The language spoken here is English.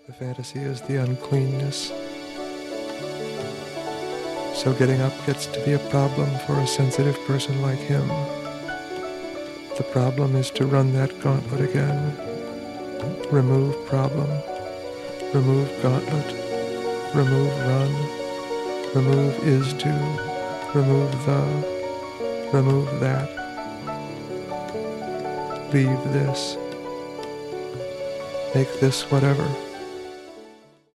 The fantasy is the uncleanness. So getting up gets to be a problem for a sensitive person like him. The problem is to run that gauntlet again. Remove problem. Remove gauntlet. Remove run. Remove is to. Remove the. Remove that. Leave this. Make this whatever.